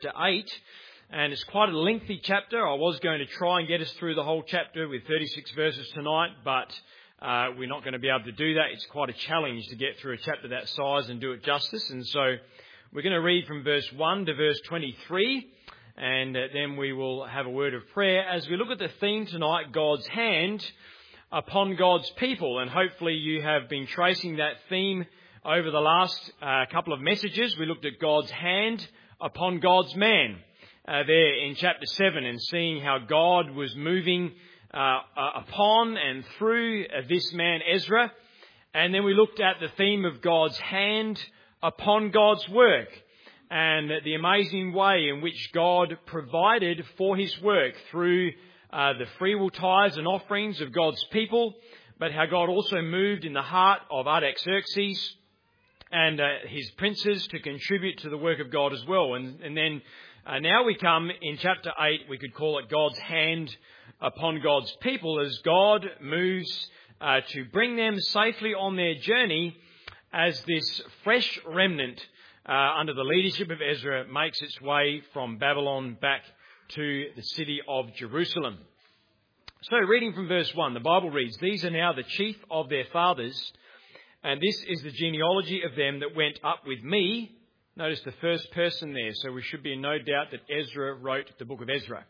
8, and it's quite a lengthy chapter. I was going to try and get us through the whole chapter with 36 verses tonight, but we're not going to be able to do that. It's quite a challenge to get through a chapter that size and do it justice, and so we're going to read from verse 1 to verse 23, and then we will have a word of prayer as we look at the theme tonight, God's hand upon God's people. And hopefully you have been tracing that theme over the last couple of messages. We looked at God's hand upon God's man there in chapter 7, and seeing how God was moving upon and through this man Ezra. And then we looked at the theme of God's hand upon God's work, and the amazing way in which God provided for his work through the freewill tithes and offerings of God's people, but how God also moved in the heart of Artaxerxes and his princes to contribute to the work of God as well. And then now we come in chapter 8, we could call it God's hand upon God's people, as God moves to bring them safely on their journey as this fresh remnant under the leadership of Ezra makes its way from Babylon back to the city of Jerusalem. So reading from verse 1, the Bible reads, "These are now the chief of their fathers, and this is the genealogy of them that went up with me." Notice the first person there, so we should be in no doubt that Ezra wrote the book of Ezra.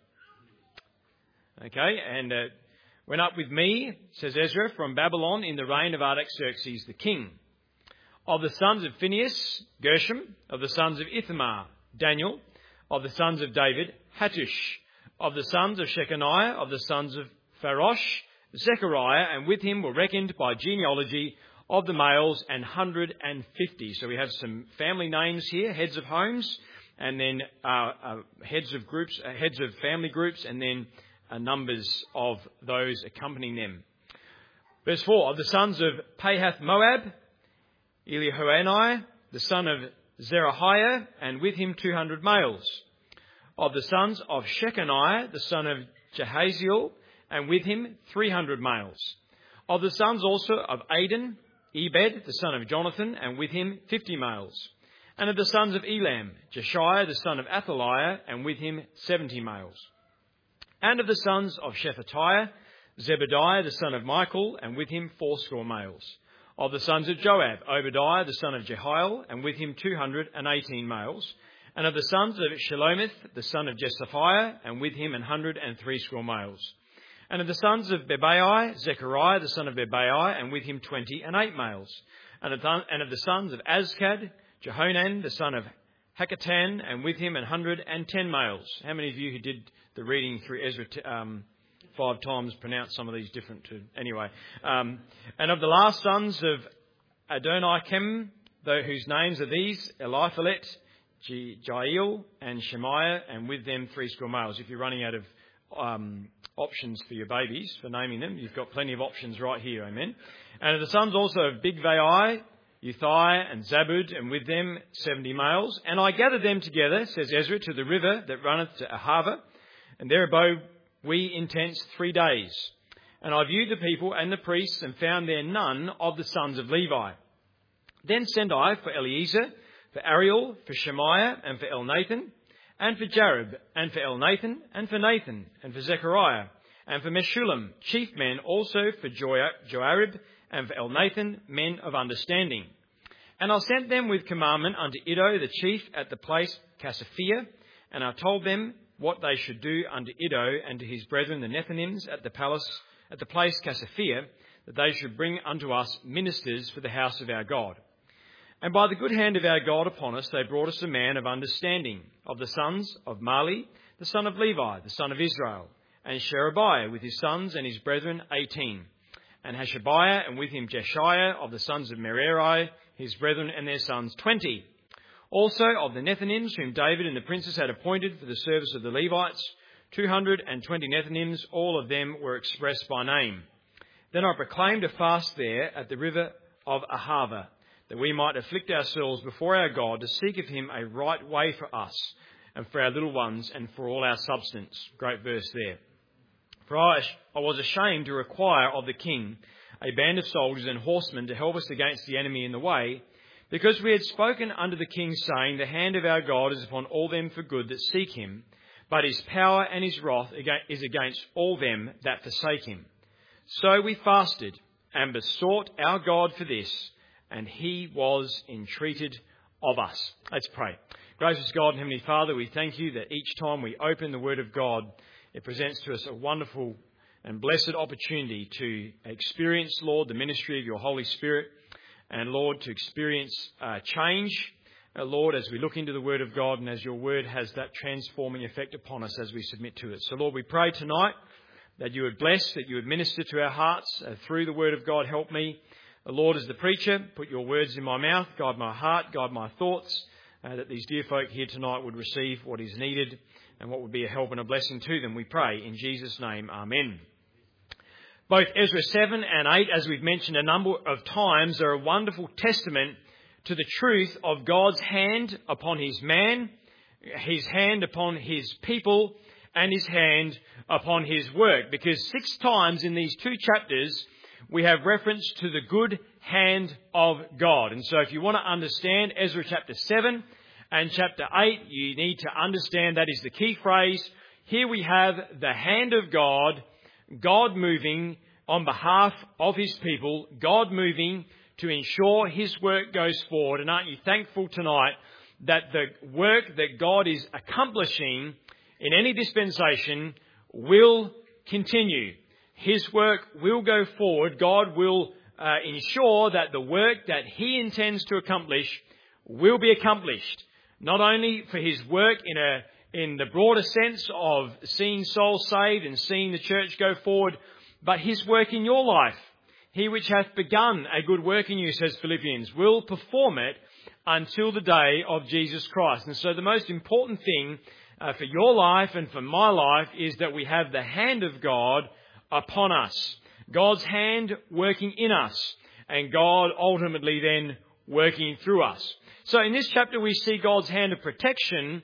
Okay, and went up with me, says Ezra, from Babylon in the reign of Artaxerxes the king. Of the sons of Phinehas, Gershom. Of the sons of Ithamar, Daniel. Of the sons of David, Hattush. Of the sons of Shechaniah, of the sons of Pharosh, Zechariah, and with him were reckoned by genealogy of the males 150. So we have some family names here, heads of homes, and then heads of groups, heads of family groups, and then numbers of those accompanying them. Verse 4, of the sons of Pahath Moab, Elihoenai, the son of Zerahiah, and with him 200 males. Of the sons of Shechaniah, the son of Jahaziel, and with him 300 males. Of the sons also of Adin, Ebed, the son of Jonathan, and with him 50 males. And of the sons of Elam, Jeshiah, the son of Athaliah, and with him 70 males. And of the sons of Shephatiah, Zebediah, the son of Michael, and with him 80 males. Of the sons of Joab, Obadiah, the son of Jehiel, and with him 218 males. And of the sons of Shelomith, the son of Josaphiah, and with him 180 males. And of the sons of Bebai, Zechariah, the son of Bebai, and with him 28 males. And of the sons of Azkad, Jehonan, the son of Hakatan, and with him 110 males. How many of you who did the reading through Ezra 5 times pronounce some of these different too? Anyway. And of the last sons of Adonikem, whose names are these, Eliphalet, Jael, and Shemaiah, and with them 80 males. If you're running out of options for your babies, for naming them, you've got plenty of options right here, amen. And of the sons also of Bigvai, Uthai, and Zabud, and with them 70 males. And I gathered them together, says Ezra, to the river that runneth to Ahava, and there abode we in tents 3 days. And I viewed the people and the priests, and found there none of the sons of Levi. Then sent I for Eliezer, for Ariel, for Shemaiah, and for Elnathan, and for Jarib, and for Elnathan, and for Nathan, and for Zechariah, and for Meshullam, chief men, also for Joarib, and for Elnathan, men of understanding. And I sent them with commandment unto Iddo the chief at the place Cassiphia, and I told them what they should do unto Iddo and to his brethren the Nethinims at the place Cassiphia, that they should bring unto us ministers for the house of our God. And by the good hand of our God upon us, they brought us a man of understanding, of the sons of Mali, the son of Levi, the son of Israel, and Sherebiah with his sons and his brethren 18, and Hashabiah, and with him Jeshiah of the sons of Merari, his brethren and their sons 20. Also of the Nethinims, whom David and the princes had appointed for the service of the Levites, 220 Nethinims, all of them were expressed by name. Then I proclaimed a fast there at the river of Ahava, that we might afflict ourselves before our God to seek of him a right way for us and for our little ones and for all our substance. Great verse there. For I was ashamed to require of the king a band of soldiers and horsemen to help us against the enemy in the way, Because we had spoken unto the king, saying, The hand of our God is upon all them for good that seek him, but his power and his wrath is against all them that forsake him. So we fasted and besought our God for this, and he was entreated of us. Let's pray. Gracious God and Heavenly Father, we thank you that each time we open the Word of God, it presents to us a wonderful and blessed opportunity to experience, Lord, the ministry of your Holy Spirit, and Lord, to experience change, Lord, as we look into the Word of God and as your Word has that transforming effect upon us as we submit to it. So Lord, we pray tonight that you would bless, that you would minister to our hearts through the Word of God. Help me, Lord, as the preacher, put your words in my mouth, guide my heart, guide my thoughts, that these dear folk here tonight would receive what is needed and what would be a help and a blessing to them. We pray in Jesus' name, amen. Both Ezra 7 and 8, as we've mentioned a number of times, are a wonderful testament to the truth of God's hand upon his man, his hand upon his people, and his hand upon his work. Because 6 times in these 2 chapters, we have reference to the good hand of God. And so if you want to understand Ezra chapter 7 and chapter 8, you need to understand that is the key phrase. Here we have the hand of God, God moving on behalf of his people, God moving to ensure his work goes forward. And aren't you thankful tonight that the work that God is accomplishing in any dispensation will continue? His work will go forward. God will ensure that the work that he intends to accomplish will be accomplished. Not only for his work in the broader sense of seeing souls saved and seeing the church go forward, but his work in your life. He which hath begun a good work in you, says Philippians, will perform it until the day of Jesus Christ. And so the most important thing for your life and for my life is that we have the hand of God upon us. God's hand working in us, and God ultimately then working through us. So in this chapter we see God's hand of protection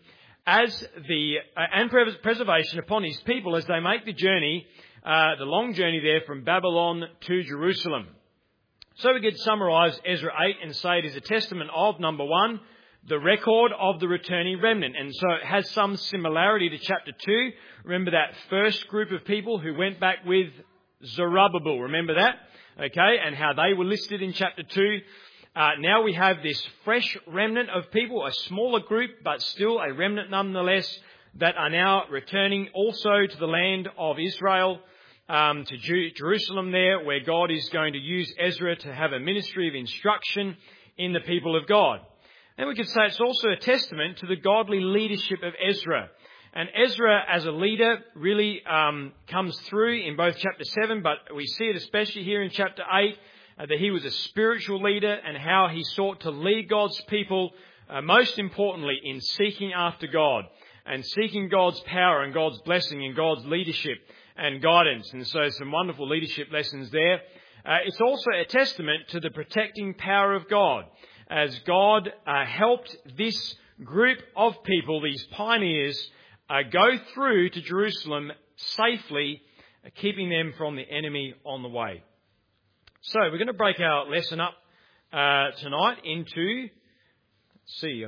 and preservation upon his people as they make the journey, the long journey there from Babylon to Jerusalem. So we could summarise Ezra 8 and say it is a testament of, number 1, the record of the returning remnant. And so it has some similarity to chapter 2. Remember that first group of people who went back with Zerubbabel. Remember that? Okay, and how they were listed in chapter 2. Now we have this fresh remnant of people, a smaller group, but still a remnant nonetheless, that are now returning also to the land of Israel, to Jerusalem there, where God is going to use Ezra to have a ministry of instruction in the people of God. And we could say it's also a testament to the godly leadership of Ezra. And Ezra as a leader really comes through in both chapter 7, but we see it especially here in chapter 8, that he was a spiritual leader and how he sought to lead God's people, most importantly in seeking after God and seeking God's power and God's blessing and God's leadership and guidance. And so some wonderful leadership lessons there. It's also a testament to the protecting power of God, as God helped this group of people, these pioneers, go through to Jerusalem safely, keeping them from the enemy on the way. So we're going to break our lesson up tonight into, let's see,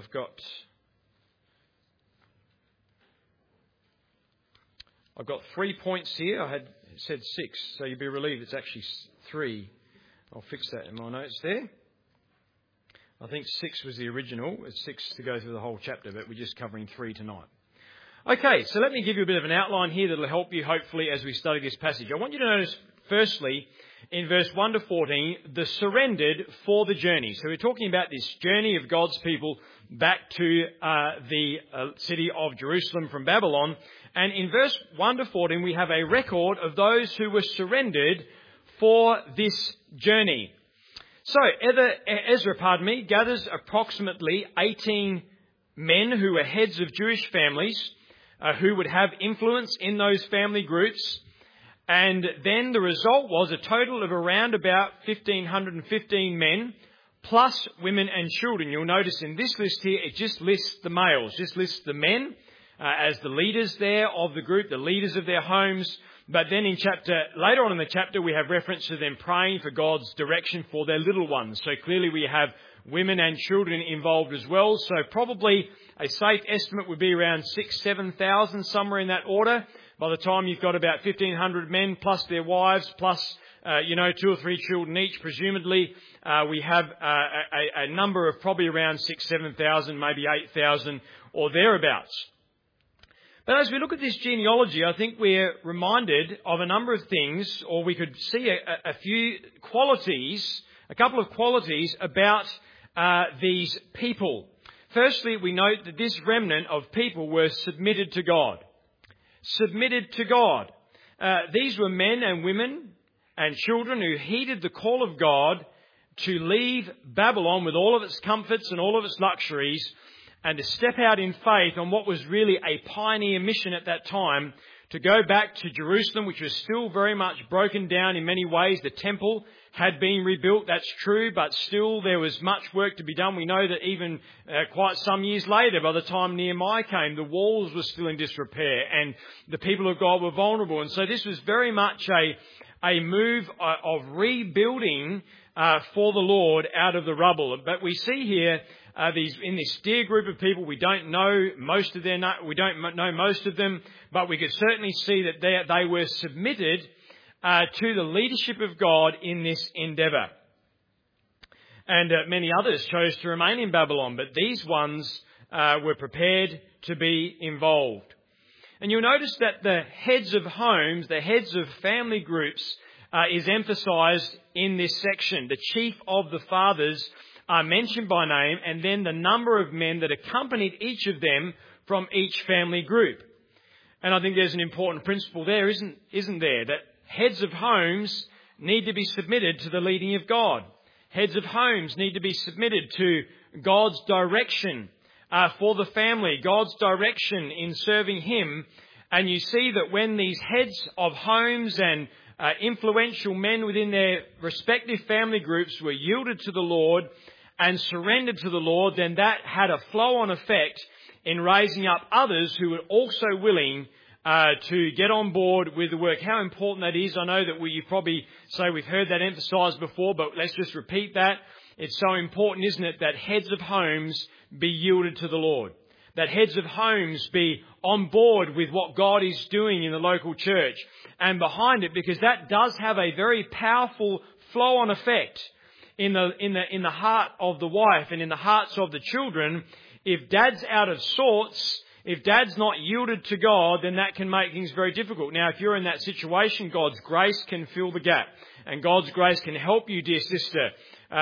I've got 3 points here. I had said 6, so you'll be relieved it's actually 3. I'll fix that in my notes there. I think 6 was the original. It's 6 to go through the whole chapter, but we're just covering 3 tonight. Okay, so let me give you a bit of an outline here that will help you hopefully as we study this passage. I want you to notice, firstly, in verse 1 to 14, the surrendered for the journey. So we're talking about this journey of God's people back to the city of Jerusalem from Babylon. And in verse 1 to 14, we have a record of those who were surrendered for this journey. So Ezra gathers approximately 18 men who were heads of Jewish families, who would have influence in those family groups. And then the result was a total of around about 1,515 men, plus women and children. You'll notice in this list here, it just lists the males, just lists the men. as the leaders there of the group, the leaders of their homes. But then later on in the chapter, we have reference to them praying for God's direction for their little ones. So clearly we have women and children involved as well. So probably a safe estimate would be around 6,000-7,000, somewhere in that order. By the time you've got about 1,500 men plus their wives plus 2 or 3 children each, presumably, we have a number of probably around 6,000-7,000, maybe 8,000 or thereabouts. But as we look at this genealogy, I think we're reminded of a number of things, or we could see a couple of qualities about these people. Firstly, we note that this remnant of people were submitted to God. Submitted to God. These were men and women and children who heeded the call of God to leave Babylon with all of its comforts and all of its luxuries and to step out in faith on what was really a pioneer mission at that time, to go back to Jerusalem, which was still very much broken down in many ways. The temple had been rebuilt, that's true, but still there was much work to be done. We know that even quite some years later, by the time Nehemiah came, the walls were still in disrepair and the people of God were vulnerable. And so this was very much a move of rebuilding for the Lord out of the rubble. But we see here in this dear group of people, we don't know most of them, but we could certainly see that they were submitted to the leadership of God in this endeavour. And many others chose to remain in Babylon, but these ones were prepared to be involved. And you'll notice that the heads of homes, the heads of family groups, is emphasised in this section. The chief of the fathers are mentioned by name, and then the number of men that accompanied each of them from each family group. And I think there's an important principle there, isn't there? That heads of homes need to be submitted to the leading of God. Heads of homes need to be submitted to God's direction for the family, God's direction in serving Him. And you see that when these heads of homes and influential men within their respective family groups were yielded to the Lord and surrendered to the Lord, then that had a flow-on effect in raising up others who were also willing to get on board with the work. How important that is. I know that you probably say we've heard that emphasised before, but let's just repeat that. It's so important, isn't it, that heads of homes be yielded to the Lord. That heads of homes be on board with what God is doing in the local church and behind it, because that does have a very powerful flow-on effect in the heart of the wife and in the hearts of the children. If dad's out of sorts, if dad's not yielded to God, then that can make things very difficult. Now, if you're in that situation, God's grace can fill the gap, and God's grace can help you, dear sister,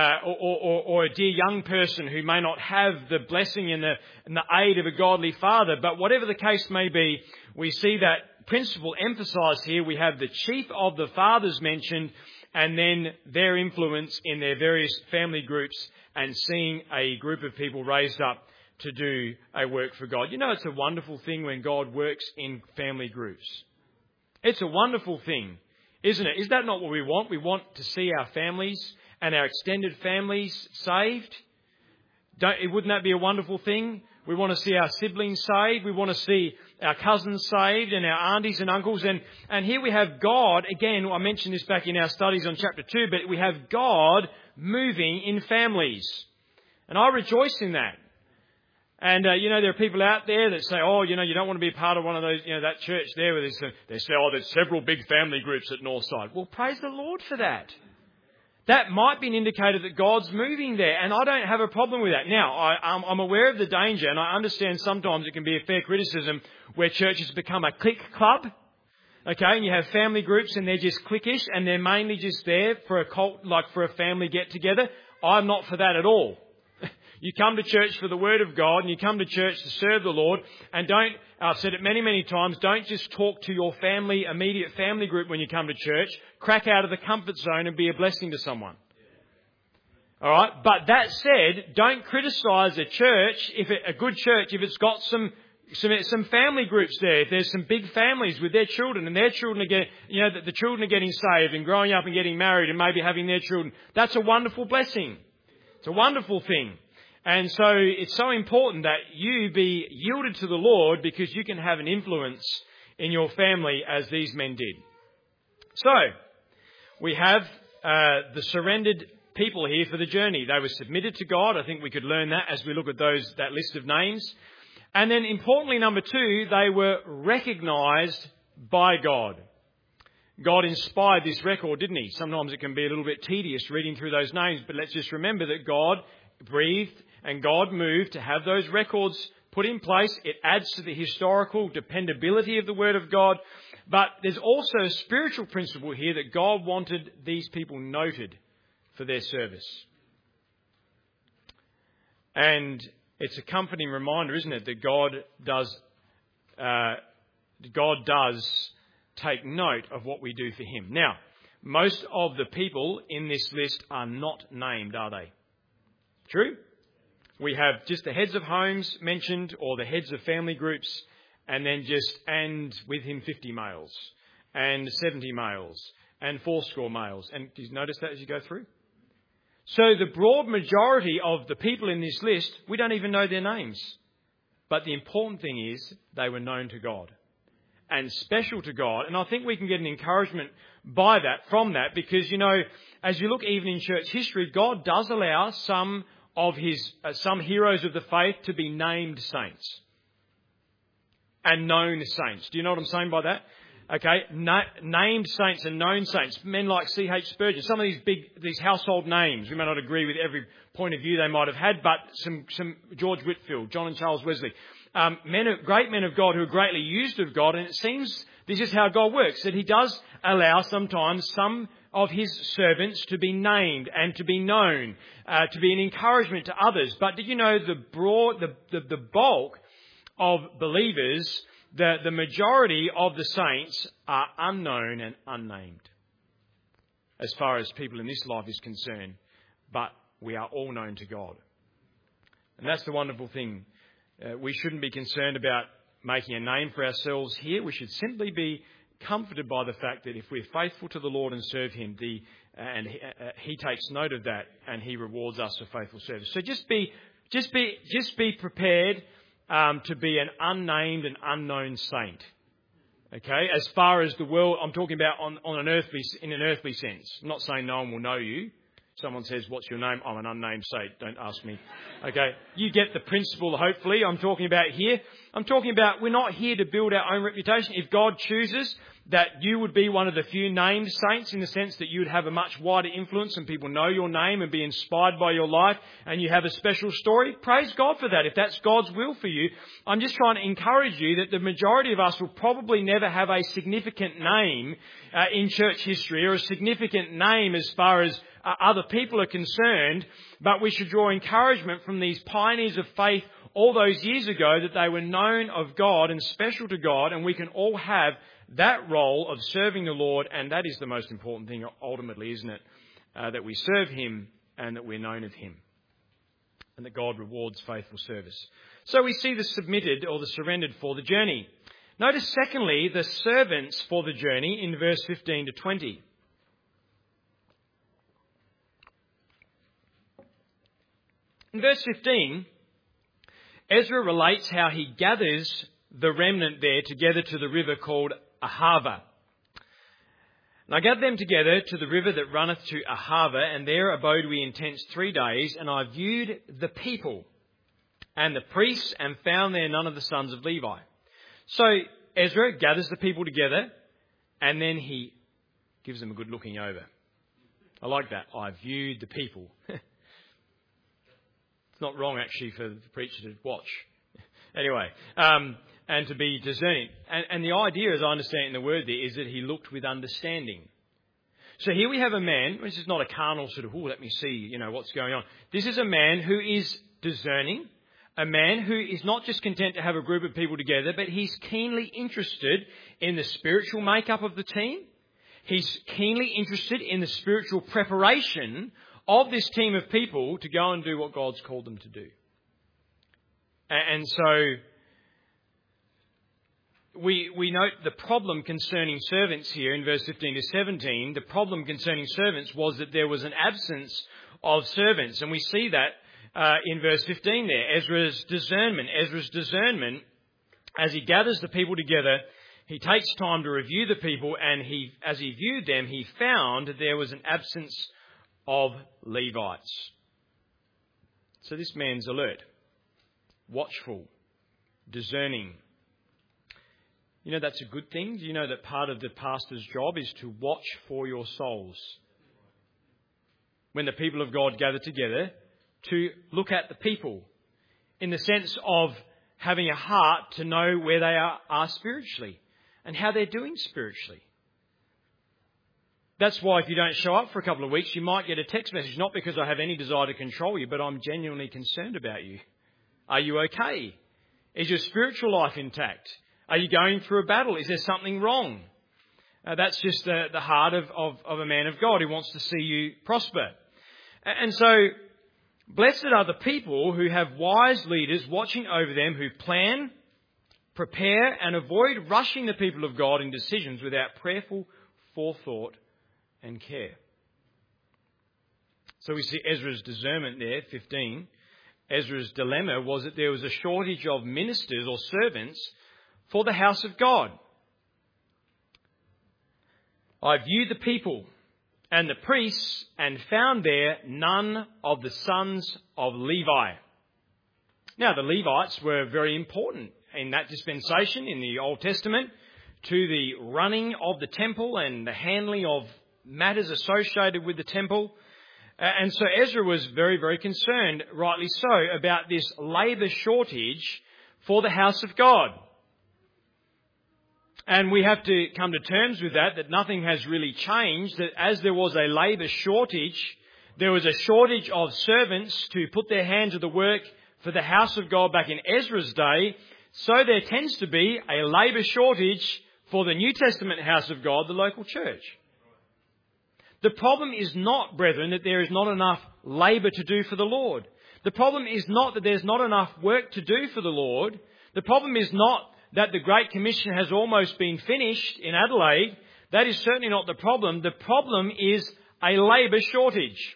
or a dear young person who may not have the blessing and the aid of a godly father. But whatever the case may be, we see that principle emphasised here. We have the chief of the fathers mentioned, and then their influence in their various family groups, and seeing a group of people raised up to do a work for God. You know, it's a wonderful thing when God works in family groups. It's a wonderful thing, isn't it? Is that not what we want? We want to see our families and our extended families saved. Wouldn't that be a wonderful thing? We want to see our siblings saved. We want to see our cousins saved and our aunties and uncles. And here we have God, again, I mentioned this back in our studies on chapter 2, but we have God moving in families. And I rejoice in that. And, there are people out there that say, you don't want to be part of one of those, that church there where they say, there's several big family groups at Northside. Well, praise the Lord for that. That might be an indicator that God's moving there, and I don't have a problem with that. Now, I'm aware of the danger, and I understand sometimes it can be a fair criticism where churches become a clique club, okay, and you have family groups and they're just cliquish and they're mainly just there for a cult, like for a family get-together. I'm not for that at all. You come to church for the Word of God, and you come to church to serve the Lord, and I've said it many, many times, don't just talk to your immediate family group when you come to church. Crack out of the comfort zone and be a blessing to someone. All right? But that said, don't criticise a church, a good church, if it's got some family groups there. If there's some big families with their children, and their children are the children are getting saved and growing up and getting married and maybe having their children. That's a wonderful blessing. It's a wonderful thing. And so it's so important that you be yielded to the Lord, because you can have an influence in your family as these men did. So, we have the surrendered people here for the journey. They were submitted to God. I think we could learn that as we look at that list of names. And then importantly, number 2, they were recognised by God. God inspired this record, didn't he? Sometimes it can be a little bit tedious reading through those names, but let's just remember that God breathed and God moved to have those records put in place. It adds to the historical dependability of the Word of God. But there's also a spiritual principle here that God wanted these people noted for their service. And it's a comforting reminder, isn't it, that God does take note of what we do for him. Now, most of the people in this list are not named, are they? True? We have just the heads of homes mentioned, or the heads of family groups, and with him 50 males, and 70 males, and 80 males. And do you notice that as you go through? So the broad majority of the people in this list, we don't even know their names. But the important thing is they were known to God and special to God. And I think we can get an encouragement from that, because, as you look even in church history, God does allow some heroes of the faith to be named saints and known saints. Do you know what I'm saying by that? Okay, named saints and known saints. Men like C.H. Spurgeon. Some of these household names. We may not agree with every point of view they might have had, but some George Whitefield, John and Charles Wesley. Great men of God who are greatly used of God. And it seems this is how God works, that he does allow sometimes some of his servants to be named and to be known, to be an encouragement to others. But did you know the bulk of believers, the majority of the saints are unknown and unnamed as far as people in this life is concerned. But we are all known to God. And that's the wonderful thing. We shouldn't be concerned about making a name for ourselves here. We should simply be comforted by the fact that if we're faithful to the Lord and serve him, he takes note of that and he rewards us for faithful service. So just be prepared to be an unnamed and unknown saint. Okay, as far as the world, I'm talking about in an earthly sense. I'm not saying no one will know you. Someone says, "What's your name?" I'm an unnamed saint. Don't ask me. Okay, you get the principle. Hopefully, I'm talking about here. I'm talking about we're not here to build our own reputation. If God chooses that you would be one of the few named saints, in the sense that you would have a much wider influence and people know your name and be inspired by your life, and you have a special story, praise God for that. If that's God's will for you, I'm just trying to encourage you that the majority of us will probably never have a significant name in church history, or a significant name as far as other people are concerned, but we should draw encouragement from these pioneers of faith all those years ago, that they were known of God and special to God, and we can all have that role of serving the Lord, and that is the most important thing ultimately, isn't it? That we serve him and that we're known of him, and that God rewards faithful service. So we see the submitted or the surrendered for the journey. Notice secondly, the servants for the journey in verse 15 to 20. In verse 15, Ezra relates how he gathers the remnant there together to the river called Ahava. And I gathered them together to the river that runneth to Ahava, and there abode we in tents 3 days, and I viewed the people and the priests, and found there none of the sons of Levi. So Ezra gathers the people together, and then he gives them a good looking over. I like that. I viewed the people. It's not wrong, actually, for the preacher to watch. Anyway, and to be discerning. And the idea, as I understand it in the word there, is that he looked with understanding. So here we have a man, this is not a carnal sort of, let me see, what's going on. This is a man who is discerning, a man who is not just content to have a group of people together, but he's keenly interested in the spiritual makeup of the team. He's keenly interested in the spiritual preparation of this team of people to go and do what God's called them to do. And so we note the problem concerning servants here in verse 15 to 17. The problem concerning servants was that there was an absence of servants. And we see that in verse 15 there, Ezra's discernment, as he gathers the people together, he takes time to review the people, and as he viewed them, he found there was an absence of Levites. So this man's alert, watchful, discerning. You know, that's a good thing. Do you know that part of the pastor's job is to watch for your souls? When the people of God gather together, to look at the people in the sense of having a heart to know where they are spiritually and how they're doing spiritually. That's why if you don't show up for a couple of weeks, you might get a text message, not because I have any desire to control you, but I'm genuinely concerned about you. Are you okay? Is your spiritual life intact? Are you going through a battle? Is there something wrong? That's just the heart of a man of God who wants to see you prosper. And so, blessed are the people who have wise leaders watching over them, who plan, prepare and avoid rushing the people of God in decisions without prayerful forethought and care. So we see Ezra's discernment there, 15. Ezra's dilemma was that there was a shortage of ministers or servants for the house of God. I viewed the people and the priests and found there none of the sons of Levi. Now, the Levites were very important in that dispensation in the Old Testament to the running of the temple and the handling of matters associated with the temple. And so Ezra was very, very concerned, rightly so, about this labour shortage for the house of God. And we have to come to terms with that nothing has really changed, that as there was a labour shortage, there was a shortage of servants to put their hand to the work for the house of God back in Ezra's day. So there tends to be a labour shortage for the New Testament house of God, the local church. The problem is not, brethren, that there is not enough labour to do for the Lord. The problem is not that there's not enough work to do for the Lord. The problem is not that the Great Commission has almost been finished in Adelaide. That is certainly not the problem. The problem is a labour shortage.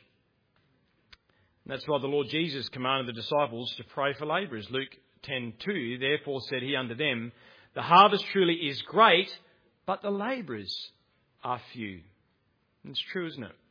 And that's why the Lord Jesus commanded the disciples to pray for labourers. Luke 10:2, therefore said he unto them, the harvest truly is great, but the labourers are few. It's true, isn't it?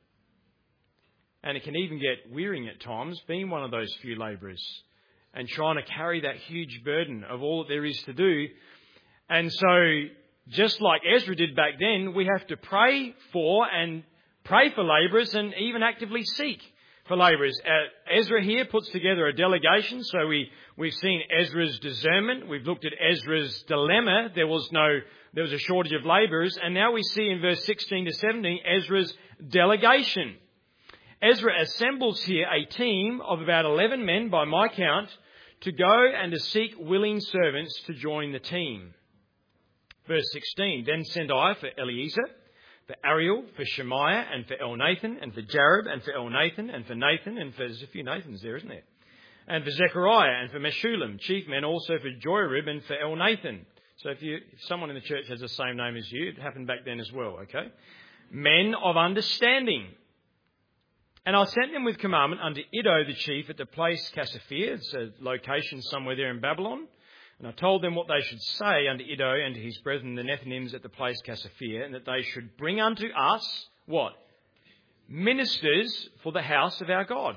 And it can even get wearying at times, being one of those few labourers and trying to carry that huge burden of all that there is to do. And so, just like Ezra did back then, we have to pray for labourers and even actively seek for labourers. Ezra here puts together a delegation. So we've seen Ezra's discernment. We've looked at Ezra's dilemma. There was a shortage of labourers. And now we see in verse 16 to 17 Ezra's delegation. Ezra assembles here a team of about 11 men by my count to go and to seek willing servants to join the team. Verse 16, then sent I for Eliezer, for Ariel, for Shemaiah, and for Elnathan, and for Jarib, and for Elnathan, and for Nathan, and for there's a few Nathans there, isn't there? And for Zechariah, and for Meshullam, chief men also for Joarib, and for Elnathan. So if someone in the church has the same name as you, it happened back then as well, okay? Men of understanding. And I sent them with commandment unto Iddo the chief at the place Cassiphia, it's a location somewhere there in Babylon. And I told them what they should say unto Iddo and to his brethren the Nethinims at the place Cassiphia, and that they should bring unto us, what? Ministers for the house of our God.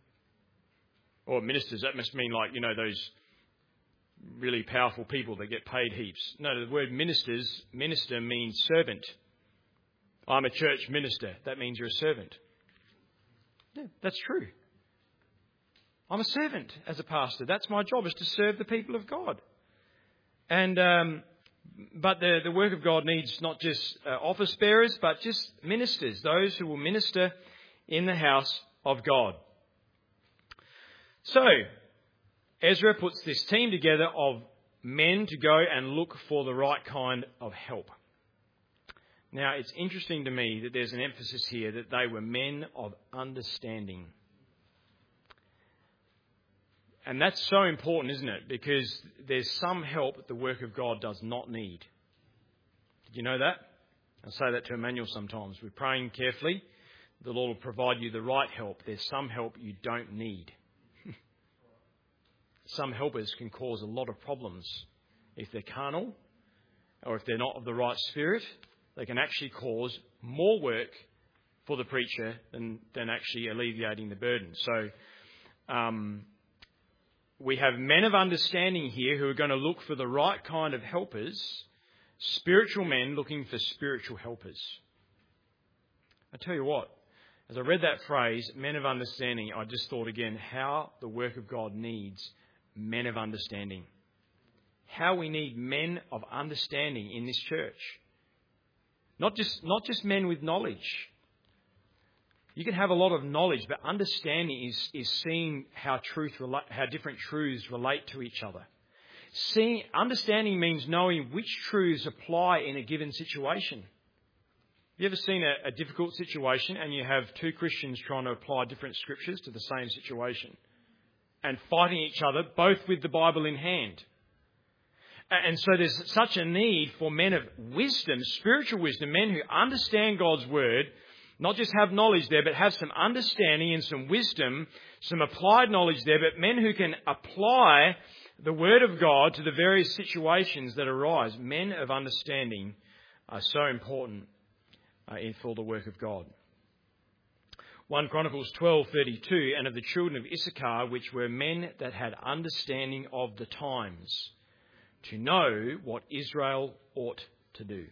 Or ministers, that must mean like, those really powerful people that get paid heaps. No, the word minister means servant. I'm a church minister. That means you're a servant. Yeah, that's true. I'm a servant as a pastor. That's my job, is to serve the people of God. And but the work of God needs not just office bearers, but just ministers, those who will minister in the house of God. So, Ezra puts this team together of men to go and look for the right kind of help. Now, it's interesting to me that there's an emphasis here that they were men of understanding. And that's so important, isn't it? Because there's some help that the work of God does not need. Did you know that? I say that to Emmanuel sometimes. We're praying carefully. The Lord will provide you the right help. There's some help you don't need. some helpers can cause a lot of problems. If they're carnal, or if they're not of the right spirit, they can actually cause more work for the preacher than actually alleviating the burden. So we have men of understanding here who are going to look for the right kind of helpers, spiritual men looking for spiritual helpers. I tell you what, as I read that phrase, men of understanding, I just thought again how the work of God needs men of understanding. How we need men of understanding in this church. Not just men with knowledge. You can have a lot of knowledge, but understanding is seeing how different truths relate to each other. Understanding means knowing which truths apply in a given situation. Have you ever seen a difficult situation and you have two Christians trying to apply different scriptures to the same situation and fighting each other, both with the Bible in hand? And so there's such a need for men of wisdom, spiritual wisdom, men who understand God's word, not just have knowledge there, but have some understanding and some wisdom, some applied knowledge there, but men who can apply the word of God to the various situations that arise. Men of understanding are so important for the work of God. 1 Chronicles 12:32, and of the children of Issachar, which were men that had understanding of the times, to know what Israel ought to do.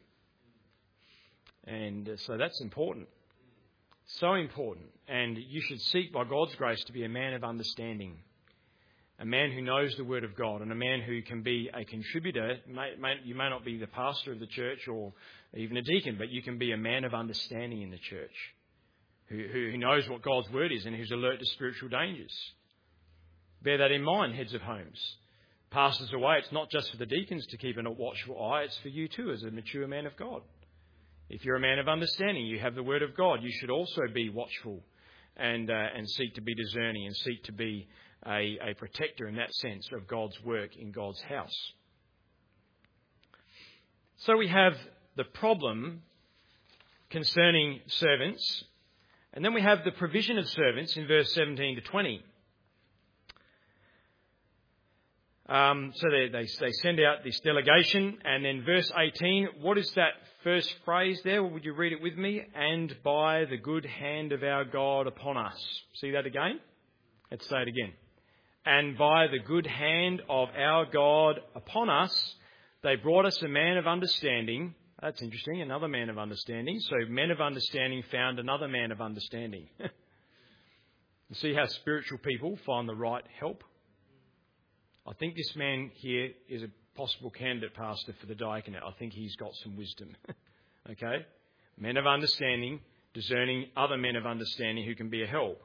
And so that's important. So important. And you should seek by God's grace to be a man of understanding. A man who knows the Word of God and a man who can be a contributor. You may not be the pastor of the church or even a deacon, but you can be a man of understanding in the church who knows what God's Word is and who's alert to spiritual dangers. Bear that in mind, heads of homes. Pastors away, it's not just for the deacons to keep a watchful eye, it's for you too as a mature man of God. If you're a man of understanding, you have the Word of God, you should also be watchful and seek to be discerning and seek to be a protector in that sense of God's work in God's house. So we have the problem concerning servants, and then we have the provision of servants in verse 17 to 20. So they send out this delegation, and then verse 18, what is that first phrase there? Would you read it with me? And by the good hand of our God upon us. See that again? Let's say it again. And by the good hand of our God upon us, they brought us a man of understanding. That's interesting, another man of understanding. So men of understanding found another man of understanding. You see how spiritual people find the right help? I think this man here is a possible candidate pastor for the diaconate. I think he's got some wisdom. Okay? Men of understanding, discerning other men of understanding who can be a help.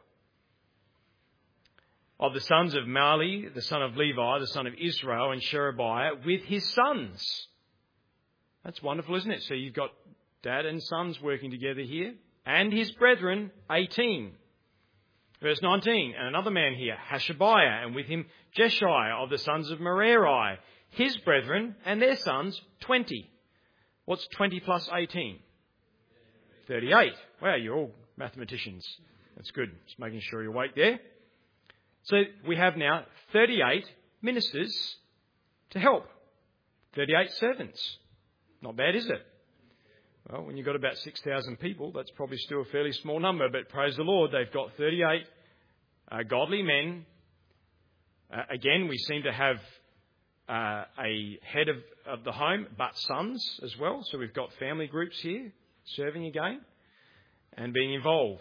Of the sons of Mali, the son of Levi, the son of Israel, and Sherebiah, with his sons. That's wonderful, isn't it? So you've got dad and sons working together here. And his brethren, 18. Verse 19, and another man here, Hashabiah, and with him Jeshai of the sons of Merari, his brethren and their sons, 20. What's 20 plus 18? 38. Wow, you're all mathematicians. That's good. Just making sure you're awake there. So we have now 38 ministers to help. 38 servants. Not bad, is it? Well, when you've got about 6,000 people, that's probably still a fairly small number, but praise the Lord, they've got 38 godly men. Again, we seem to have a head of the home, but sons as well. So we've got family groups here serving again and being involved.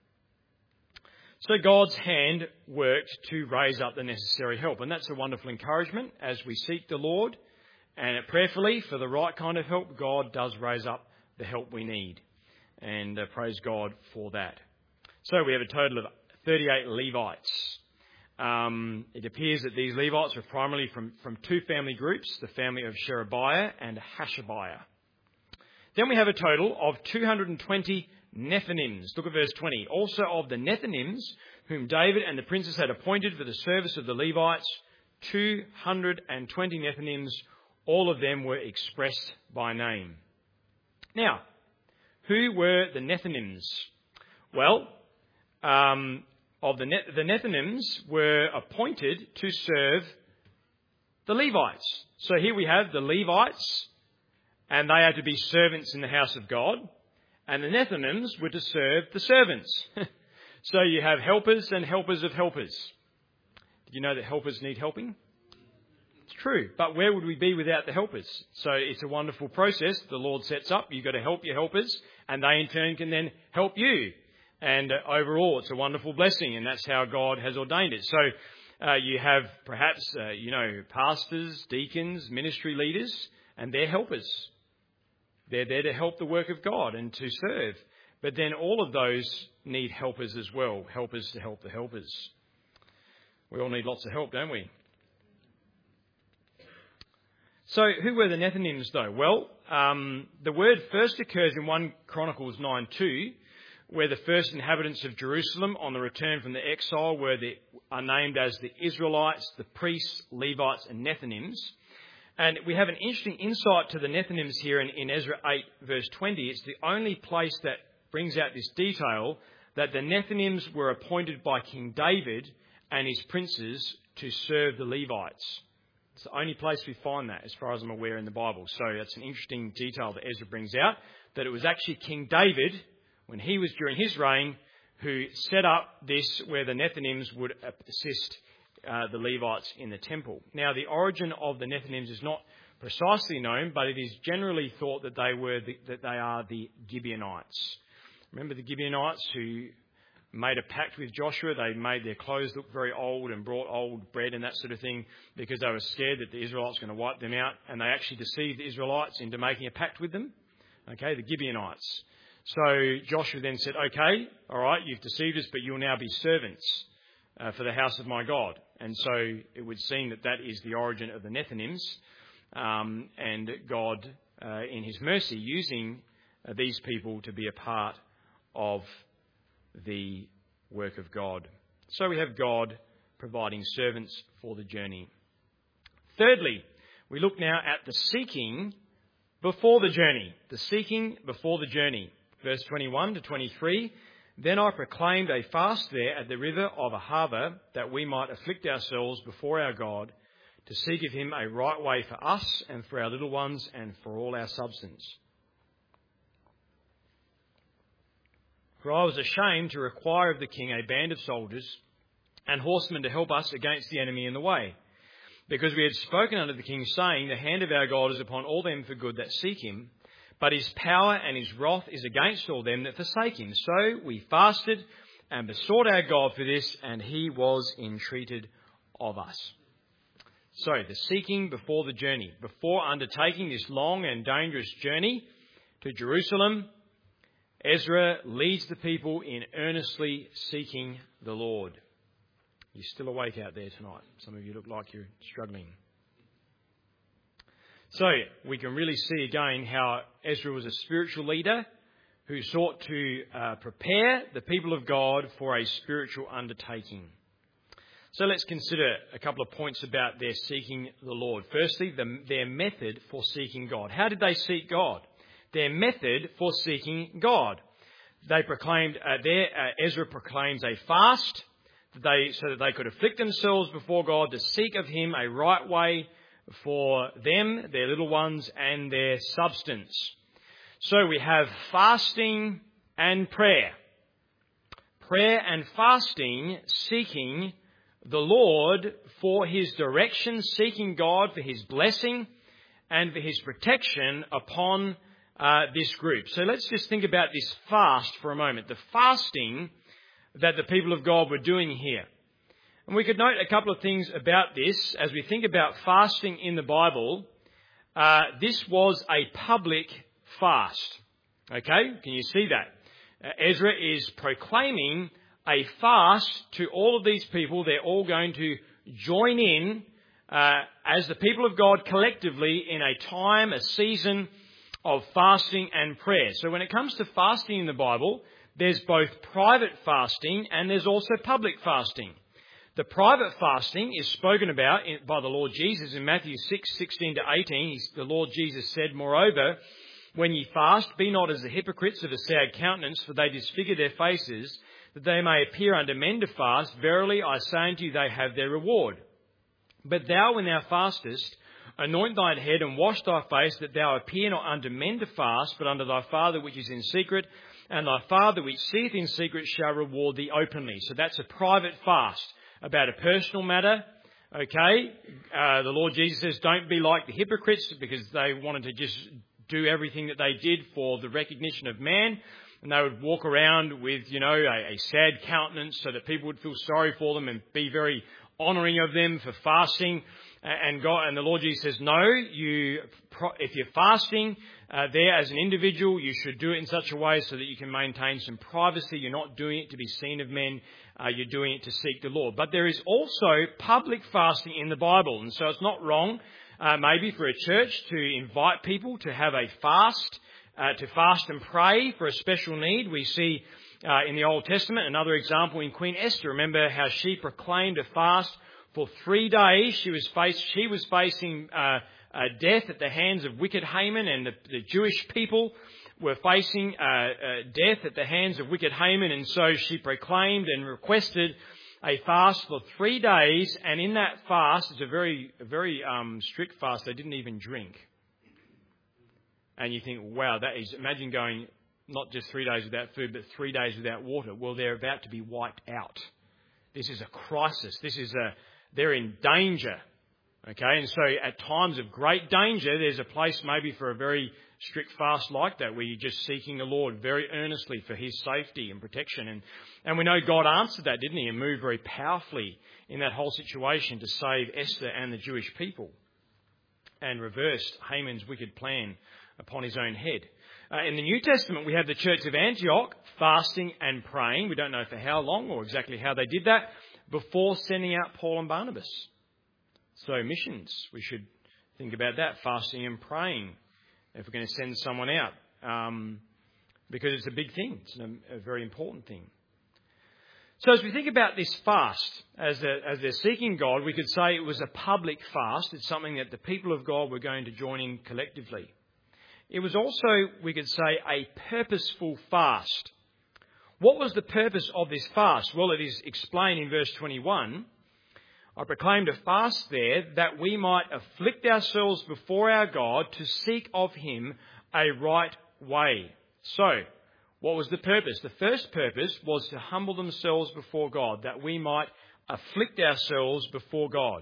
So God's hand worked to raise up the necessary help. And that's a wonderful encouragement as we seek the Lord and prayerfully for the right kind of help. God does raise up the help we need. And praise God for that. So we have a total of 38 Levites. It appears that these Levites are primarily from two family groups, the family of Sherebiah and Hashabiah. Then we have a total of 220 Nethinims. Look at verse 20. Also of the Nethinims, whom David and the princes had appointed for the service of the Levites, 220 Nethinims, all of them were expressed by name. Now, who were the Nethinims? Well, of the Nethinims were appointed to serve the Levites. So here we have the Levites, and they had to be servants in the house of God, and the Nethinims were to serve the servants. So you have helpers and helpers of helpers. Did you know that helpers need helping? It's true, but where would we be without the helpers? So it's a wonderful process the Lord sets up. You've got to help your helpers, and they in turn can then help you. And overall, it's a wonderful blessing, and that's how God has ordained it. So you have perhaps, pastors, deacons, ministry leaders, and they're helpers. They're there to help the work of God and to serve. But then all of those need helpers as well, helpers to help the helpers. We all need lots of help, don't we? So who were the Nethinims, though? Well, the word first occurs in 1 Chronicles 9:2, where the first inhabitants of Jerusalem on the return from the exile are named as the Israelites, the priests, Levites and Nethinims. And we have an interesting insight to the Nethinims here in Ezra 8 verse 20. It's the only place that brings out this detail that the Nethinims were appointed by King David and his princes to serve the Levites. It's the only place we find that, as far as I'm aware, in the Bible. So that's an interesting detail that Ezra brings out, that it was actually King David, when he was during his reign, who set up this where the Nethinims would assist the Levites in the temple. Now, the origin of the Nethinims is not precisely known, but it is generally thought that they are the Gibeonites. Remember the Gibeonites who made a pact with Joshua? They made their clothes look very old and brought old bread and that sort of thing because they were scared that the Israelites were going to wipe them out, and they actually deceived the Israelites into making a pact with them. Okay, the Gibeonites. So Joshua then said, okay, all right, you've deceived us, but you'll now be servants for the house of my God. And so it would seem that is the origin of the Nethinims, and God, in his mercy, using these people to be a part of the work of God. So we have God providing servants for the journey. Thirdly, we look now at the seeking before the journey. The seeking before the journey. Verse 21 to 23. Then I proclaimed a fast there at the river of Ahava, that we might afflict ourselves before our God, to seek of him a right way for us and for our little ones and for all our substance. For I was ashamed to require of the king a band of soldiers and horsemen to help us against the enemy in the way, because we had spoken unto the king, saying, the hand of our God is upon all them for good that seek him, but his power and his wrath is against all them that forsake him. So we fasted and besought our God for this, and he was entreated of us. So the seeking before the journey. Before undertaking this long and dangerous journey to Jerusalem, Ezra leads the people in earnestly seeking the Lord. You're still awake out there tonight. Some of you look like you're struggling. So we can really see again how Ezra was a spiritual leader who sought to prepare the people of God for a spiritual undertaking. So let's consider a couple of points about their seeking the Lord. Firstly, their method for seeking God. How did they seek God? Their method for seeking God. They proclaimed, Ezra proclaims a fast so that they could afflict themselves before God to seek of him a right way for them, their little ones, and their substance. So we have fasting and prayer. Prayer and fasting, seeking the Lord for his direction, seeking God for his blessing and for his protection upon this group. So let's just think about this fast for a moment. The fasting that the people of God were doing here. And we could note a couple of things about this as we think about fasting in the Bible. This was a public fast. Okay, can you see that? Ezra is proclaiming a fast to all of these people. They're all going to join in as the people of God collectively in a time, a season of fasting and prayer. So when it comes to fasting in the Bible, there's both private fasting and there's also public fasting. The private fasting is spoken about by the Lord Jesus in Matthew 6:16 to 18. The Lord Jesus said, moreover, when ye fast, be not as the hypocrites of a sad countenance, for they disfigure their faces, that they may appear unto men to fast, verily I say unto you, they have their reward. But thou, when thou fastest, anoint thine head and wash thy face, that thou appear not unto men to fast, but unto thy Father which is in secret, and thy Father which seeth in secret shall reward thee openly. So that's a private fast about a personal matter. Okay, the Lord Jesus says, don't be like the hypocrites, because they wanted to just do everything that they did for the recognition of man. And they would walk around with, a sad countenance so that people would feel sorry for them and be very honouring of them for fasting. And the Lord Jesus says, no, if you're fasting there as an individual, you should do it in such a way so that you can maintain some privacy. You're not doing it to be seen of men. You're doing it to seek the Lord. But there is also public fasting in the Bible. And so it's not wrong, maybe for a church to invite people to have a fast, to fast and pray for a special need. We see in the Old Testament another example in Queen Esther. Remember how she proclaimed a fast for 3 days. She was facing death at the hands of wicked Haman, and the Jewish people were facing death at the hands of wicked Haman. And so she proclaimed and requested a fast for 3 days. And in that fast, it's a very strict fast. They didn't even drink. And you think, wow, that is, imagine going not just 3 days without food, but 3 days without water. Well, they're about to be wiped out. This is a crisis. They're in danger. Okay, and so at times of great danger, there's a place maybe for a very strict fast like that, where you're just seeking the Lord very earnestly for his safety and protection. And we know God answered that, didn't he? And moved very powerfully in that whole situation to save Esther and the Jewish people, and reversed Haman's wicked plan upon his own head. In the New Testament, we have the Church of Antioch fasting and praying. We don't know for how long or exactly how they did that, before sending out Paul and Barnabas. So missions, we should think about that, fasting and praying, if we're going to send someone out, because it's a big thing. It's a very important thing. So as we think about this fast, as they're seeking God, we could say it was a public fast. It's something that the people of God were going to join in collectively. It was also, we could say, a purposeful fast. What was the purpose of this fast? Well, it is explained in verse 21. I proclaimed a fast there that we might afflict ourselves before our God to seek of him a right way. So, what was the purpose? The first purpose was to humble themselves before God, that we might afflict ourselves before God.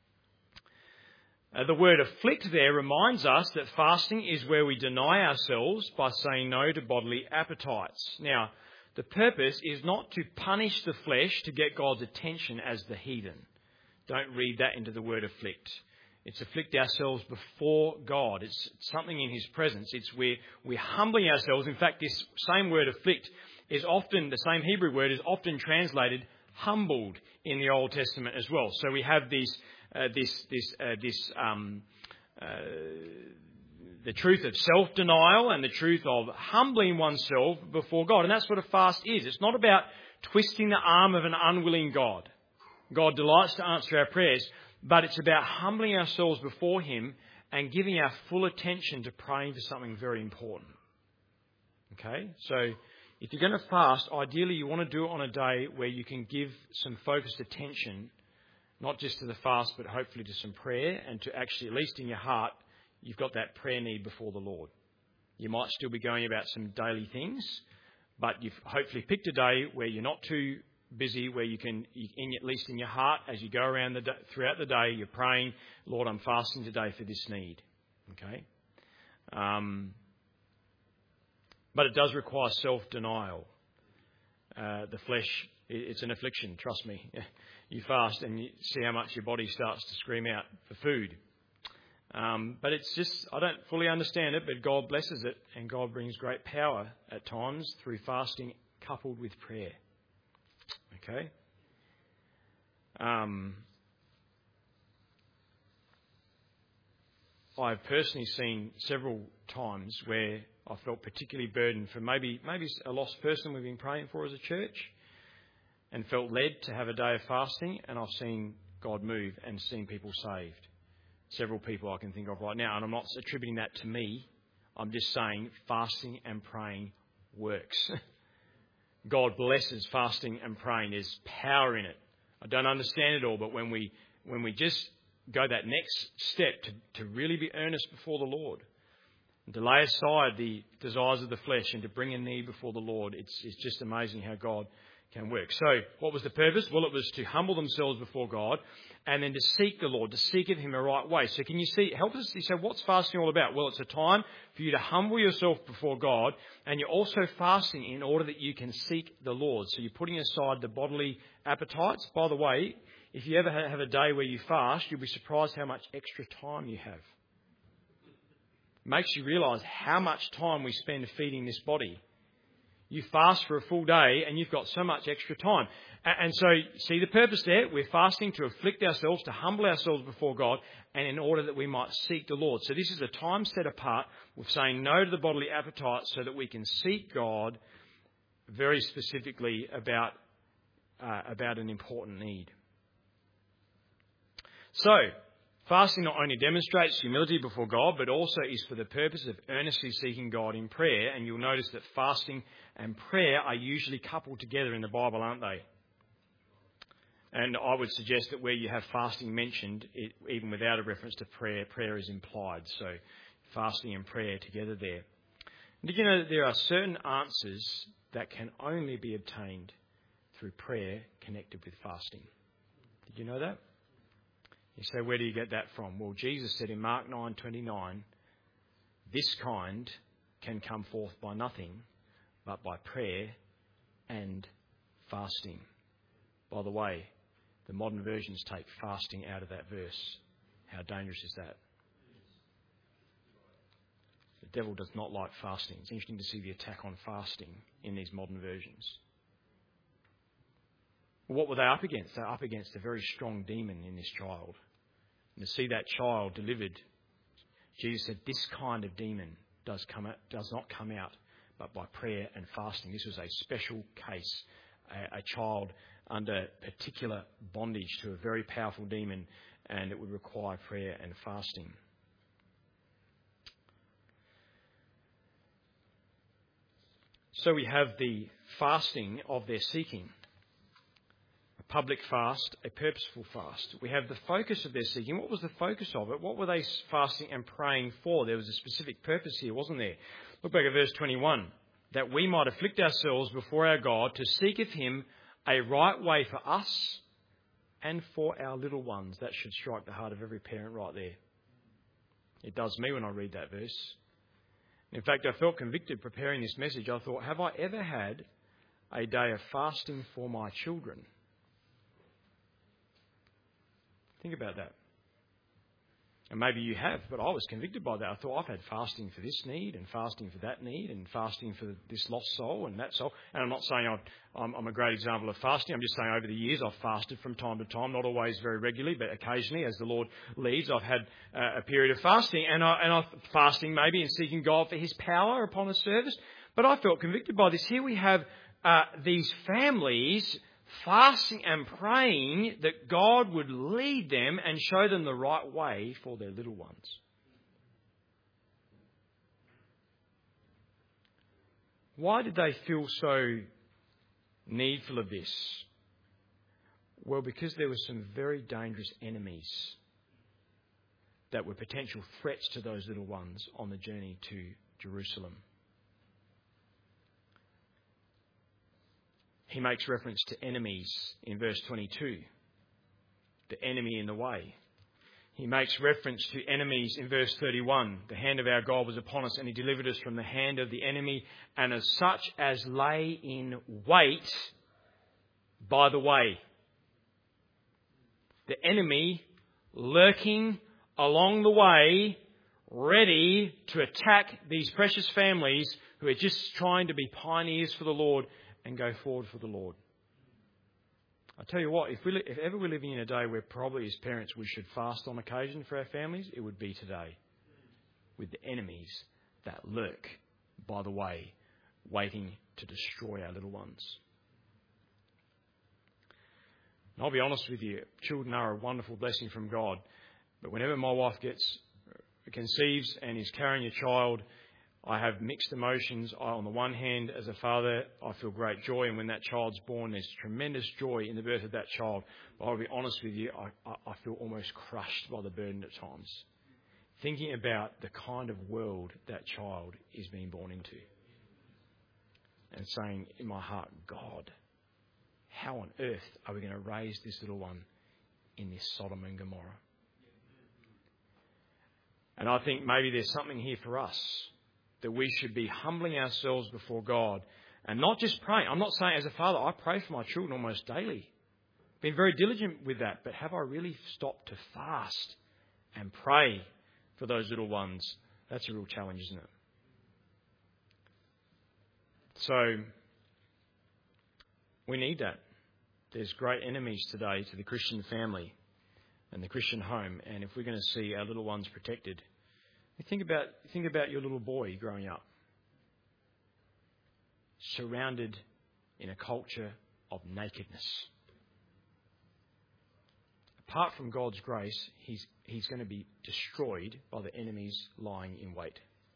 The word afflict there reminds us that fasting is where we deny ourselves by saying no to bodily appetites. Now, the purpose is not to punish the flesh to get God's attention as the heathen. Don't read that into the word afflict. It's afflict ourselves before God. It's something in his presence. It's where we're humbling ourselves. In fact, this same word afflict is often, the same Hebrew word is often translated humbled in the Old Testament as well. So we have the truth of self-denial and the truth of humbling oneself before God. And that's what a fast is. It's not about twisting the arm of an unwilling God. God delights to answer our prayers, but it's about humbling ourselves before him and giving our full attention to praying for something very important. Okay? So if you're going to fast, ideally you want to do it on a day where you can give some focused attention, not just to the fast, but hopefully to some prayer, and to actually, at least in your heart, you've got that prayer need before the Lord. You might still be going about some daily things, but you've hopefully picked a day where you're not too busy, where you can, at least in your heart, as you go around throughout the day, you're praying, Lord, I'm fasting today for this need. Okay? But it does require self-denial. The flesh, it's an affliction, trust me. You fast and you see how much your body starts to scream out for food. But it's just, I don't fully understand it, but God blesses it, and God brings great power at times through fasting coupled with prayer. Okay? I've personally seen several times where I felt particularly burdened for maybe a lost person we've been praying for as a church, and felt led to have a day of fasting, and I've seen God move and seen people saved. Several people I can think of right now, and I'm not attributing that to me. I'm just saying fasting and praying works. God blesses fasting and praying. There's power in it. I don't understand it all, but when we just go that next step to really be earnest before the Lord, and to lay aside the desires of the flesh and to bring a need before the Lord, it's just amazing how God can work. So what was the purpose? Well, it was to humble themselves before God and then to seek the Lord, to seek of him a right way. So can you see, help us, you say, what's fasting all about? Well, it's a time for you to humble yourself before God, and you're also fasting in order that you can seek the Lord. So you're putting aside the bodily appetites. By the way, if you ever have a day where you fast, you'll be surprised how much extra time you have. It makes you realise how much time we spend feeding this body. You fast for a full day and you've got so much extra time. And so, see the purpose there? We're fasting to afflict ourselves, to humble ourselves before God, and in order that we might seek the Lord. So this is a time set apart with saying no to the bodily appetite so that we can seek God very specifically about an important need. So, fasting not only demonstrates humility before God, but also is for the purpose of earnestly seeking God in prayer. And you'll notice that fasting and prayer are usually coupled together in the Bible, aren't they? And I would suggest that where you have fasting mentioned, even without a reference to prayer, prayer is implied. So fasting and prayer together there. And did you know that there are certain answers that can only be obtained through prayer connected with fasting? Did you know that? You say, where do you get that from? Well, Jesus said in Mark 9:29, this kind can come forth by nothing but by prayer and fasting. By the way, the modern versions take fasting out of that verse. How dangerous is that? The devil does not like fasting. It's interesting to see the attack on fasting in these modern versions. What were they up against? They were up against a very strong demon in this child. And to see that child delivered, Jesus said, this kind of demon does not come out but by prayer and fasting. This was a special case, a child under particular bondage to a very powerful demon, and it would require prayer and fasting. So we have the fasting of their seeking. A public fast, a purposeful fast. We have the focus of their seeking. What was the focus of it? What were they fasting and praying for? There was a specific purpose here, wasn't there? Look back at verse 21. That we might afflict ourselves before our God to seek of him a right way for us and for our little ones. That should strike the heart of every parent right there. It does me when I read that verse. In fact, I felt convicted preparing this message. I thought, have I ever had a day of fasting for my children? Think about that. And maybe you have, but I was convicted by that. I thought, I've had fasting for this need and fasting for that need and fasting for this lost soul and that soul. And I'm not saying I'm a great example of fasting. I'm just saying over the years I've fasted from time to time, not always very regularly, but occasionally as the Lord leads, I've had a period of fasting. And I'm fasting maybe and seeking God for his power upon a service. But I felt convicted by this. Here we have these families fasting and praying that God would lead them and show them the right way for their little ones. Why did they feel so needful of this? Well, because there were some very dangerous enemies that were potential threats to those little ones on the journey to Jerusalem. He makes reference to enemies in verse 22, the enemy in the way. He makes reference to enemies in verse 31. The hand of our God was upon us and he delivered us from the hand of the enemy and of such as lay in wait by the way. The enemy lurking along the way, ready to attack these precious families who are just trying to be pioneers for the Lord and go forward for the Lord. I tell you what, if ever we're living in a day where probably as parents we should fast on occasion for our families, it would be today, with the enemies that lurk by the way, waiting to destroy our little ones. And I'll be honest with you, children are a wonderful blessing from God, but whenever my wife conceives and is carrying a child, I have mixed emotions. On the one hand, as a father, I feel great joy, and when that child's born, there's tremendous joy in the birth of that child. But I'll be honest with you, I feel almost crushed by the burden at times, thinking about the kind of world that child is being born into, and saying in my heart, God, how on earth are we going to raise this little one in this Sodom and Gomorrah? And I think maybe there's something here for us, that we should be humbling ourselves before God and not just praying. I'm not saying as a father, I pray for my children almost daily. Been very diligent with that. But have I really stopped to fast and pray for those little ones? That's a real challenge, isn't it? So we need that. There's great enemies today to the Christian family and the Christian home. And if we're going to see our little ones protected, think about your little boy growing up, surrounded in a culture of nakedness. Apart from God's grace, he's going to be destroyed by the enemies lying in wait.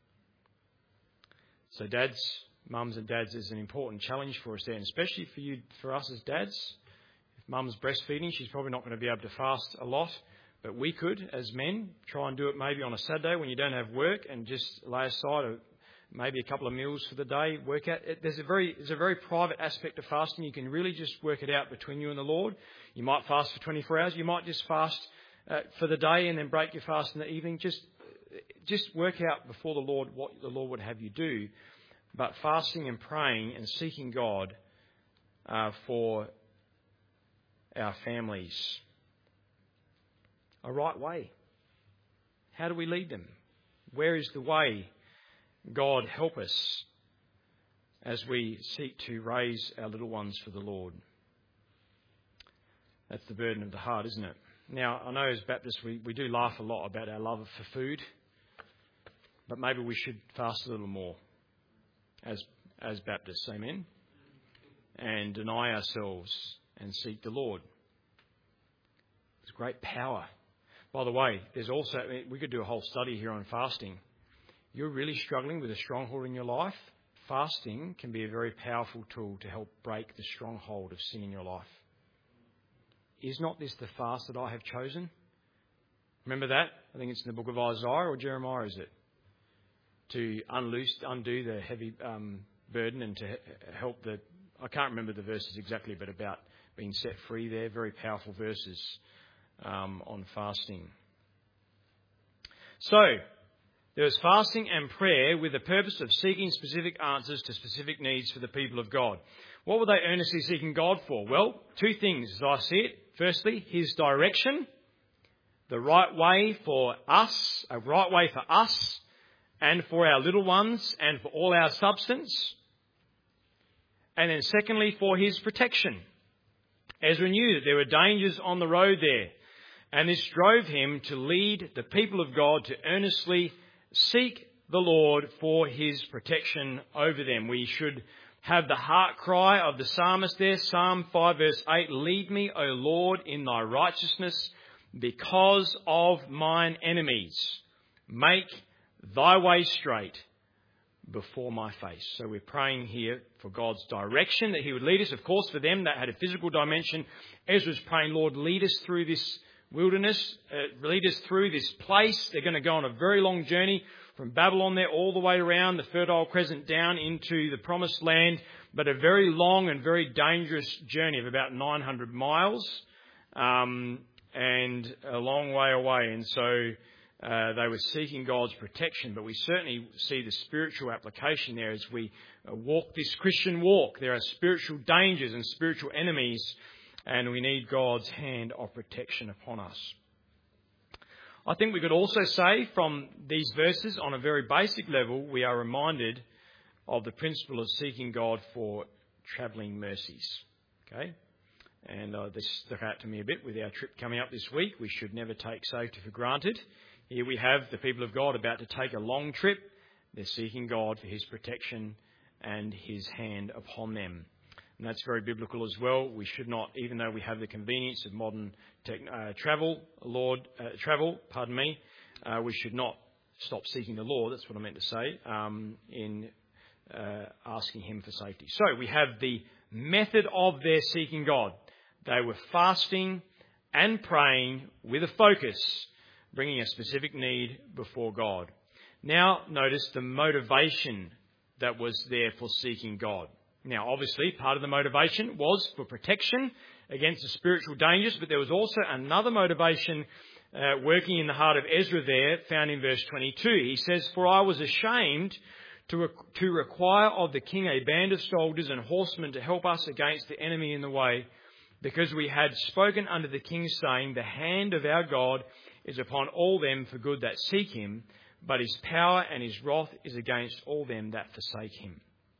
So dads, mums and dads, is an important challenge for us there, and especially for us as dads. If mum's breastfeeding, she's probably not going to be able to fast a lot. But we could, as men, try and do it maybe on a Saturday when you don't have work, and just lay aside maybe a couple of meals for the day. Work out. There's a very private aspect of fasting. You can really just work it out between you and the Lord. You might fast for 24 hours. You might just fast for the day and then break your fast in the evening. Just work out before the Lord what the Lord would have you do. But fasting and praying and seeking God for our families. A right way. How do we lead them? Where is the way? God, help us as we seek to raise our little ones for the Lord. That's the burden of the heart, isn't it? Now, I know as Baptists we do laugh a lot about our love for food, but maybe we should fast a little more as Baptists, amen? And deny ourselves and seek the Lord. There's great power. By the way, we could do a whole study here on fasting. You're really struggling with a stronghold in your life? Fasting can be a very powerful tool to help break the stronghold of sin in your life. Is not this the fast that I have chosen? Remember that? I think it's in the book of Isaiah or Jeremiah, is it? To undo the heavy burden and to help I can't remember the verses exactly, but about being set free there. Very powerful verses on fasting. So, there was fasting and prayer with the purpose of seeking specific answers to specific needs for the people of God. What were they earnestly seeking God for? Well, two things as I see it. Firstly, His direction, the right way for us, a right way for us and for our little ones and for all our substance. And then secondly, for His protection. Ezra knew that there were dangers on the road there, and this drove him to lead the people of God to earnestly seek the Lord for His protection over them. We should have the heart cry of the psalmist there, Psalm 5 verse 8, lead me, O Lord, in thy righteousness because of mine enemies. Make thy way straight before my face. So we're praying here for God's direction, that He would lead us. Of course, for them, that had a physical dimension. Ezra's praying, Lord, lead us through this wilderness, lead us through this place. They're going to go on a very long journey from Babylon there all the way around the Fertile Crescent down into the Promised Land, but a very long and very dangerous journey of about 900 miles and a long way away. And so they were seeking God's protection, but we certainly see the spiritual application there as we walk this Christian walk. There are spiritual dangers and spiritual enemies, and we need God's hand of protection upon us. I think we could also say from these verses, on a very basic level, we are reminded of the principle of seeking God for travelling mercies. Okay? And this stuck out to me a bit with our trip coming up this week. We should never take safety for granted. Here we have the people of God about to take a long trip. They're seeking God for His protection and His hand upon them. And that's very biblical as well. We should not, even though we have the convenience of modern travel, we should not stop seeking the Lord, that's what I meant to say, in asking him for safety. So we have the method of their seeking God. They were fasting and praying with a focus, bringing a specific need before God. Now notice the motivation that was there for seeking God. Now obviously part of the motivation was for protection against the spiritual dangers, but there was also another motivation working in the heart of Ezra there, found in verse 22. He says, "For I was ashamed to require of the king a band of soldiers and horsemen to help us against the enemy in the way, because we had spoken unto the king, saying, the hand of our God is upon all them for good that seek him, but his power and his wrath is against all them that forsake him."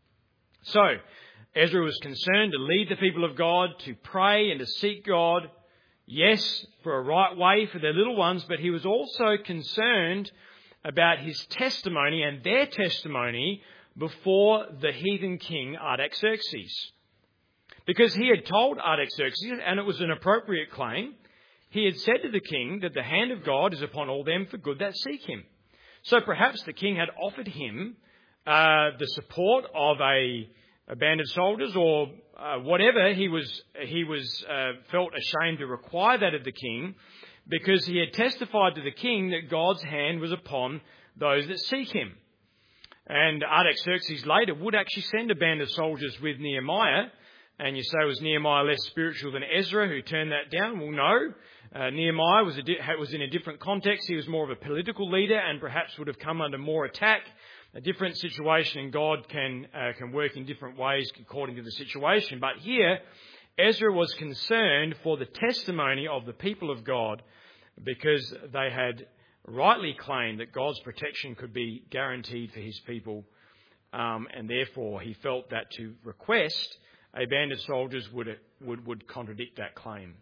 So, Ezra was concerned to lead the people of God, to pray and to seek God, yes, for a right way for their little ones, but he was also concerned about his testimony and their testimony before the heathen king Artaxerxes. Because he had told Artaxerxes, and it was an appropriate claim, he had said to the king that the hand of God is upon all them for good that seek him. So perhaps the king had offered him the support of a band of soldiers or whatever. He was felt ashamed to require that of the king, because he had testified to the king that God's hand was upon those that seek him. And Artaxerxes later would actually send a band of soldiers with Nehemiah. And you say, was Nehemiah less spiritual than Ezra, who turned that down? Well, no. Nehemiah was in a different context. He was more of a political leader and perhaps would have come under more attack. A different situation, and God can work in different ways according to the situation. But here, Ezra was concerned for the testimony of the people of God, because they had rightly claimed that God's protection could be guaranteed for his people, and therefore he felt that to request a band of soldiers would contradict that claim.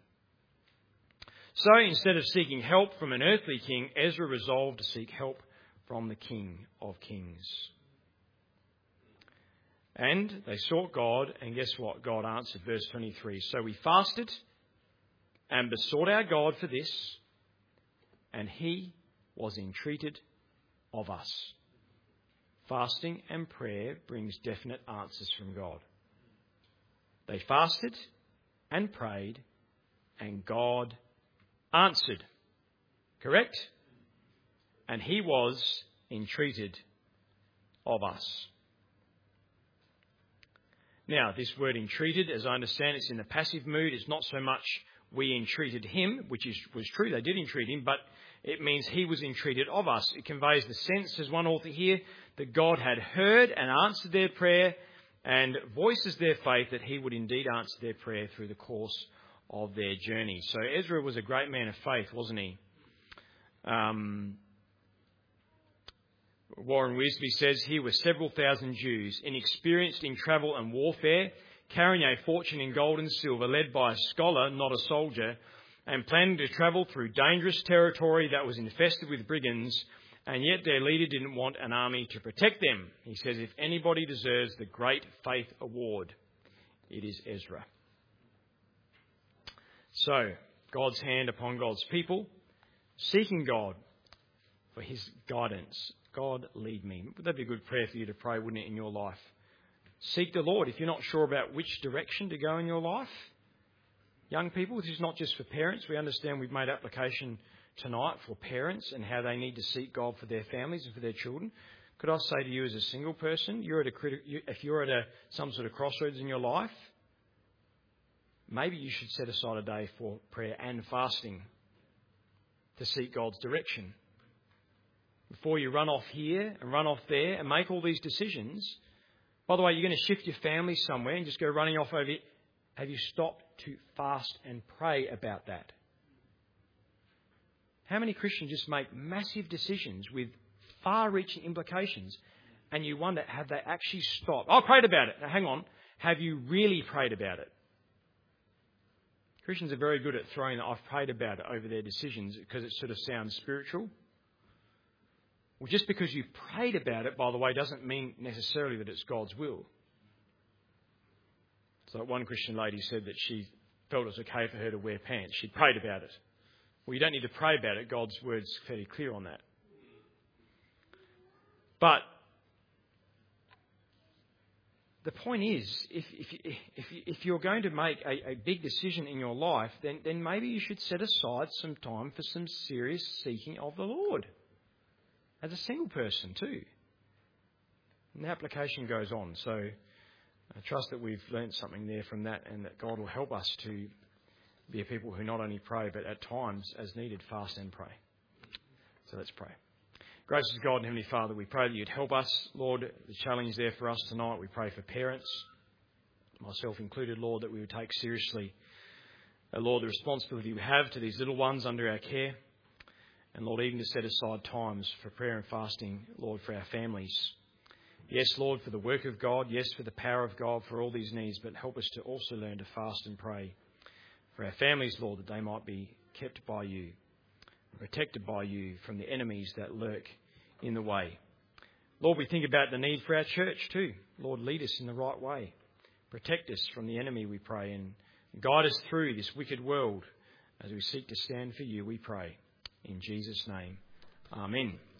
So instead of seeking help from an earthly king, Ezra resolved to seek help from the King of Kings. And they sought God, and guess what? God answered, verse 23. "So we fasted and besought our God for this, and he was entreated of us." Fasting and prayer brings definite answers from God. They fasted and prayed, and God answered. Correct? And he was entreated of us. Now, this word entreated, as I understand, it's in the passive mood. It's not so much we entreated him, which was true, they did entreat him, but it means he was entreated of us. It conveys the sense, as one author here, that God had heard and answered their prayer, and voices their faith that he would indeed answer their prayer through the course of their journey. So Ezra was a great man of faith, wasn't he? Warren Wisby says, "Here were several thousand Jews, inexperienced in travel and warfare, carrying a fortune in gold and silver, led by a scholar, not a soldier, and planning to travel through dangerous territory that was infested with brigands, and yet their leader didn't want an army to protect them." He says, if anybody deserves the Great Faith Award, it is Ezra. So, God's hand upon God's people, seeking God for his guidance. God, lead me. Would that be a good prayer for you to pray, wouldn't it, in your life? Seek the Lord if you're not sure about which direction to go in your life. Young people, this is not just for parents. We understand we've made application tonight for parents and how they need to seek God for their families and for their children. Could I say to you, as a single person, if you're at some sort of crossroads in your life, maybe you should set aside a day for prayer and fasting to seek God's direction. Before you run off here and run off there and make all these decisions. By the way, you're going to shift your family somewhere and just go running off over it. Have you stopped to fast and pray about that? How many Christians just make massive decisions with far-reaching implications, and you wonder, have they actually stopped? I prayed about it. Now, hang on. Have you really prayed about it? Christians are very good at throwing the "I've prayed about it" over their decisions because it sort of sounds spiritual. Well, just because you prayed about it, by the way, doesn't mean necessarily that it's God's will. So one Christian lady said that she felt it was okay for her to wear pants. She'd prayed about it. Well, you don't need to pray about it. God's word's fairly clear on that. But the point is, if you're going to make a big decision in your life, then maybe you should set aside some time for some serious seeking of the Lord. As a single person too. And the application goes on. So I trust that we've learnt something there from that, and that God will help us to be a people who not only pray, but at times, as needed, fast and pray. So let's pray. Gracious God and Heavenly Father, we pray that you'd help us. Lord, the challenge there for us tonight, we pray for parents, myself included, Lord, that we would take seriously, Lord, the responsibility we have to these little ones under our care. And Lord, even to set aside times for prayer and fasting, Lord, for our families. Yes, Lord, for the work of God. Yes, for the power of God, for all these needs. But help us to also learn to fast and pray for our families, Lord, that they might be kept by you, protected by you from the enemies that lurk in the way. Lord, we think about the need for our church too. Lord, lead us in the right way. Protect us from the enemy, we pray, and guide us through this wicked world as we seek to stand for you, we pray. In Jesus' name, amen.